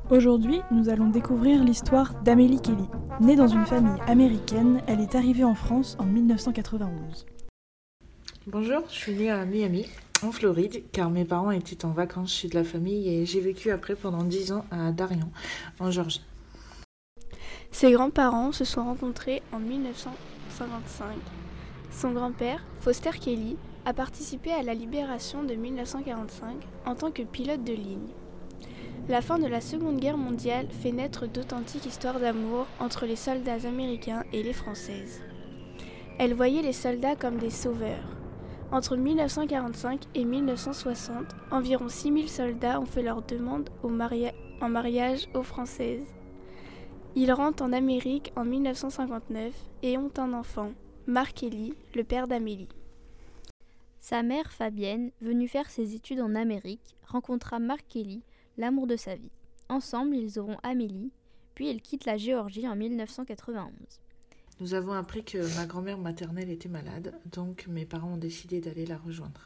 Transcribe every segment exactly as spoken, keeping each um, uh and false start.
Aujourd'hui, nous allons découvrir l'histoire d'Amélie Kelly. Née dans une famille américaine, elle est arrivée en France en dix-neuf cent quatre-vingt-onze. Bonjour, je suis née à Miami, en Floride, car mes parents étaient en vacances chez de la famille et j'ai vécu après pendant dix ans à Darien, en Géorgie. Ses grands-parents se sont rencontrés en dix-neuf cent cinquante-cinq. Son grand-père, Foster Kelly, a participé à la libération de dix-neuf cent quarante-cinq en tant que pilote de ligne. La fin de la Seconde Guerre mondiale fait naître d'authentiques histoires d'amour entre les soldats américains et les Françaises. Elle voyait les soldats comme des sauveurs. Entre dix-neuf cent quarante-cinq et dix-neuf cent soixante, environ six mille soldats ont fait leur demande au maria- en mariage aux Françaises. Ils rentrent en Amérique en dix-neuf cent cinquante-neuf et ont un enfant, Mark Kelly, le père d'Amélie. Sa mère, Fabienne, venue faire ses études en Amérique, rencontra Mark Kelly, l'amour de sa vie. Ensemble, ils auront Amélie, puis elle quitte la Géorgie en dix-neuf cent quatre-vingt-onze. Nous avons appris que ma grand-mère maternelle était malade, donc mes parents ont décidé d'aller la rejoindre.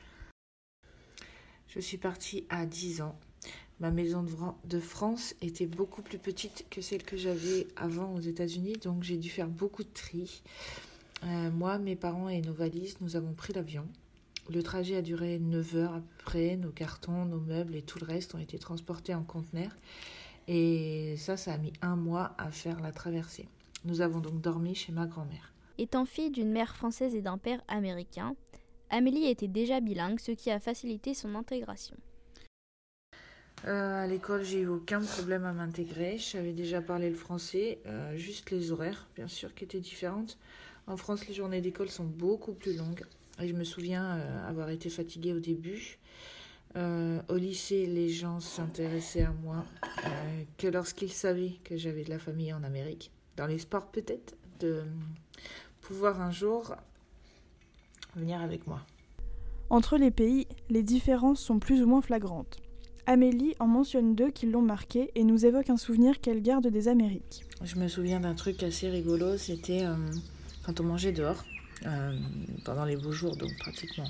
Je suis partie à dix ans. Ma maison de France était beaucoup plus petite que celle que j'avais avant aux États-Unis, donc j'ai dû faire beaucoup de tri. Euh, moi, mes parents et nos valises, nous avons pris l'avion. Le trajet a duré neuf heures à peu près. Nos cartons, nos meubles et tout le reste ont été transportés en conteneur. Et ça, ça a mis un mois à faire la traversée. Nous avons donc dormi chez ma grand-mère. Étant fille d'une mère française et d'un père américain, Amélie était déjà bilingue, ce qui a facilité son intégration. Euh, à l'école, j'ai eu aucun problème à m'intégrer. Je savais déjà parler le français, euh, juste les horaires, bien sûr, qui étaient différentes. En France, les journées d'école sont beaucoup plus longues. Et je me souviens euh, avoir été fatiguée au début. Euh, au lycée, les gens s'intéressaient à moi euh, que lorsqu'ils savaient que j'avais de la famille en Amérique. Dans les sports, peut-être, de pouvoir un jour venir avec moi. Entre les pays, les différences sont plus ou moins flagrantes. Amélie en mentionne deux qui l'ont marquée et nous évoque un souvenir qu'elle garde des Amériques. Je me souviens d'un truc assez rigolo, c'était euh, quand on mangeait dehors, euh, pendant les beaux jours, donc pratiquement.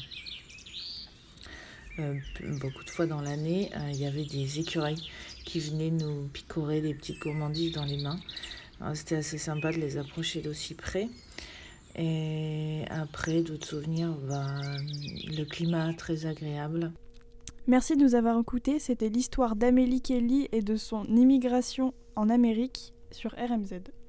Euh, beaucoup de fois dans l'année, il euh, y avait des écureuils qui venaient nous picorer des petites gourmandises dans les mains. Alors, c'était assez sympa de les approcher d'aussi près. Et après, d'autres souvenirs, bah, le climat très agréable. Merci de nous avoir écoutés, c'était l'histoire d'Amélie Kelly et de son immigration en Amérique sur R M Z.